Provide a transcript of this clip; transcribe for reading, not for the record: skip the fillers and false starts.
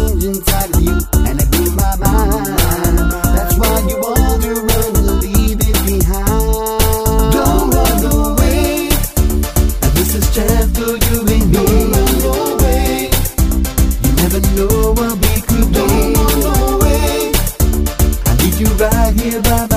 change inside of you, and it blew my mind. That's why you want to run and leave it behind. Don't run away, and this is chance for you and me. Don't run away, you never know what we could be. Don't run away, I need you right here by my